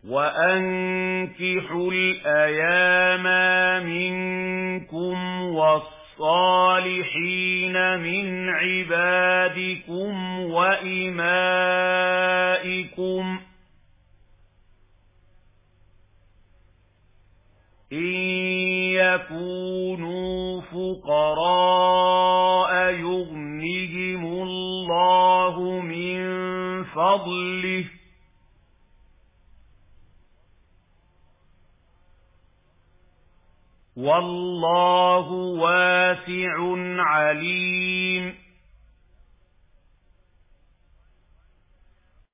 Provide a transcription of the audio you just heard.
وأنكحوا الأيام منكم والصالحين من عبادكم وإمائكم إن يكونوا فقراء يغنهم الله من فضله والله واسع عليم